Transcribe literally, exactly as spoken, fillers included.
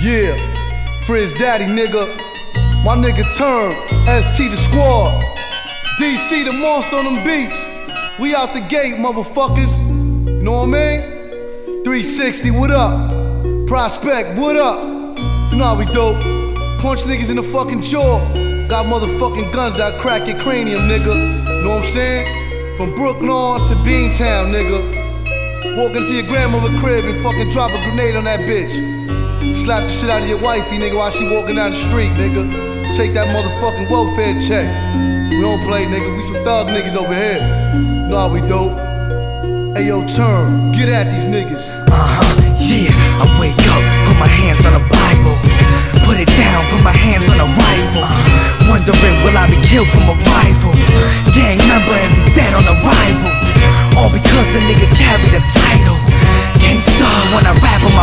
Yeah, Frizz Daddy, nigga. My nigga Term, S T the squad. D C the monster on them beats. We out the gate, motherfuckers. You know what I mean? three sixty, what up? Prospect, what up? You know how we do. Punch niggas in the fucking jaw. Got motherfucking guns that crack your cranium, nigga. Know what I'm saying? From Brooklyn on to Beantown, nigga. Walk into your grandmother's crib and fucking drop a grenade on that bitch. Slap the shit out of your wifey, nigga, while she walking down the street, nigga. Take that motherfucking welfare check. We don't play, nigga. We some thug niggas over here. You know how we do. Hey, yo, Term, get at these niggas. Uh-huh, yeah.